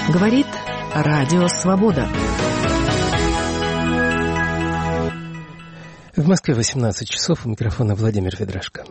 Говорит Радио Свобода. В Москве 18 часов. У микрофона Владимир Ведрашко.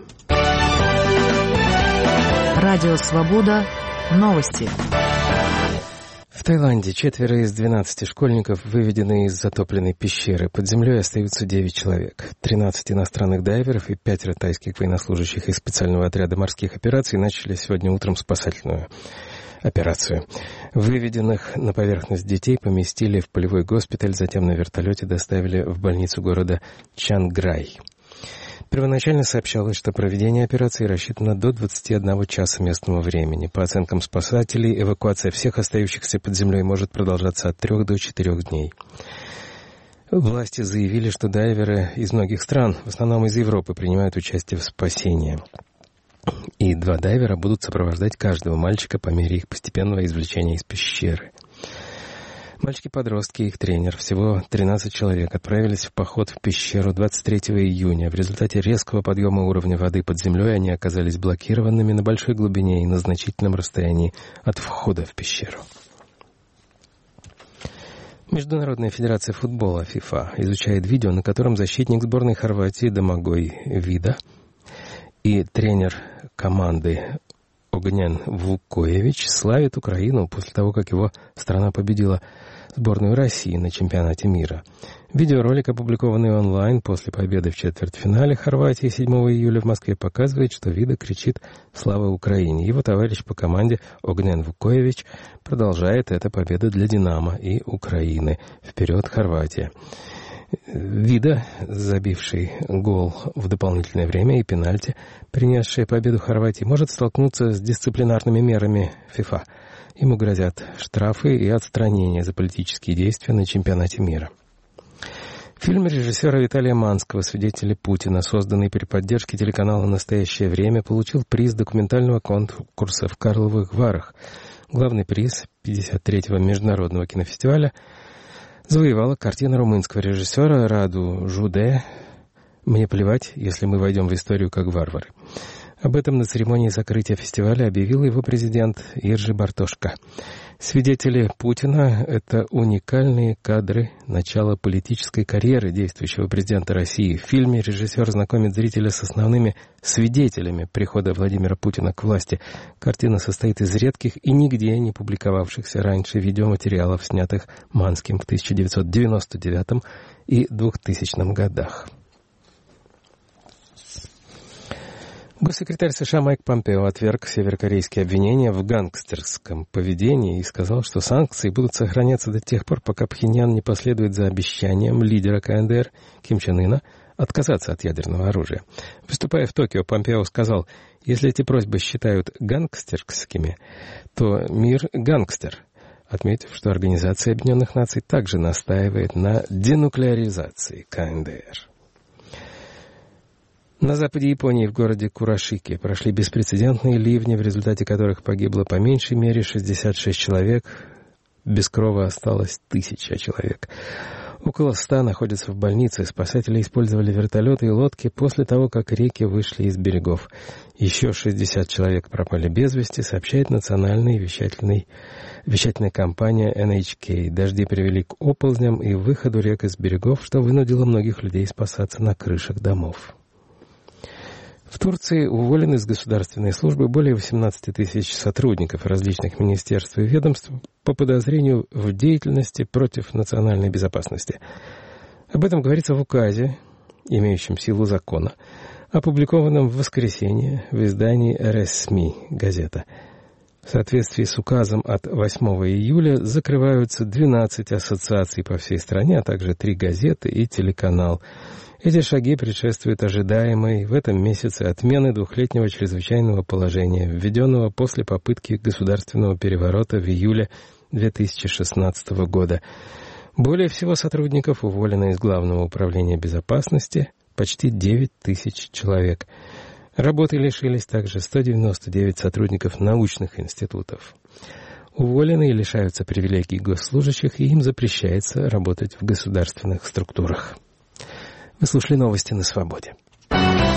Радио Свобода. Новости. В Таиланде 4 из 12 школьников выведены из затопленной пещеры. Под землей остаются 9 человек. 13 иностранных дайверов и 5 тайских военнослужащих из специального отряда морских операций начали сегодня утром спасательную операцию. Выведенных на поверхность детей поместили в полевой госпиталь, затем на вертолете доставили в больницу города Чанграй. Первоначально сообщалось, что проведение операции рассчитано до 21 часа местного времени. По оценкам спасателей, эвакуация всех остающихся под землей может продолжаться от 3 до 4 дней. Власти заявили, что дайверы из многих стран, в основном из Европы, принимают участие в спасении. И 2 дайвера будут сопровождать каждого мальчика по мере их постепенного извлечения из пещеры. Мальчики-подростки и их тренер, всего 13 человек, отправились в поход в пещеру 23 июня. В результате резкого подъема уровня воды под землей они оказались блокированными на большой глубине и на значительном расстоянии от входа в пещеру. Международная федерация футбола ФИФА изучает видео, на котором защитник сборной Хорватии Домагой Вида и тренер команды Огнен Вукоевич славит Украину после того, как его страна победила сборную России на чемпионате мира. Видеоролик, опубликованный онлайн после победы в четвертьфинале Хорватии 7 июля в Москве, показывает, что Вида кричит «Слава Украине!». Его товарищ по команде Огнен Вукоевич продолжает: «Это победа для «Динамо» и Украины. Вперед, Хорватия!». Вида, забивший гол в дополнительное время и пенальти, принесший победу Хорватии, может столкнуться с дисциплинарными мерами ФИФА. Ему грозят штрафы и отстранение за политические действия на чемпионате мира. Фильм режиссера Виталия Манского «Свидетели Путина», созданный при поддержке телеканала «Настоящее время», получил приз документального конкурса в Карловых Варах. Главный приз 53-го международного кинофестиваля завоевала картина румынского режиссера Раду Жуде «Мне плевать, если мы войдем в историю как варвары». Об этом на церемонии закрытия фестиваля объявил его президент Иржи Бартошка. «Свидетели Путина» — это уникальные кадры начала политической карьеры действующего президента России. В фильме режиссер знакомит зрителя с основными свидетелями прихода Владимира Путина к власти. Картина состоит из редких и нигде не публиковавшихся раньше видеоматериалов, снятых Манским в 1999 и 2000 годах. Госсекретарь США Майк Помпео отверг северокорейские обвинения в гангстерском поведении и сказал, что санкции будут сохраняться до тех пор, пока Пхеньян не последует за обещанием лидера КНДР Ким Чен Ына отказаться от ядерного оружия. Выступая в Токио, Помпео сказал: «Если эти просьбы считают гангстерскими, то мир гангстер», отметив, что Организация Объединенных Наций также настаивает на денуклеаризации КНДР. На западе Японии в городе Курашики прошли беспрецедентные ливни, в результате которых погибло по меньшей мере 66 человек. Без крова осталось 1000 человек. Около 100 находятся в больнице. Спасатели использовали вертолеты и лодки после того, как реки вышли из берегов. Еще 60 человек пропали без вести, сообщает национальная вещательная компания NHK. Дожди привели к оползням и выходу рек из берегов, что вынудило многих людей спасаться на крышах домов. В Турции уволены с государственной службы более 18 тысяч сотрудников различных министерств и ведомств по подозрению в деятельности против национальной безопасности. Об этом говорится в указе, имеющем силу закона, опубликованном в воскресенье в издании «РСМИ» газета. В соответствии с указом от 8 июля закрываются 12 ассоциаций по всей стране, а также 3 газеты и телеканал. Эти шаги предшествуют ожидаемой в этом месяце отмены 2-летнего чрезвычайного положения, введенного после попытки государственного переворота в июле 2016 года. Более всего сотрудников уволено из Главного управления безопасности, почти 9 тысяч человек. Работы лишились также 199 сотрудников научных институтов. Уволенные лишаются привилегий госслужащих, и им запрещается работать в государственных структурах. Вы слушали новости на Свободе.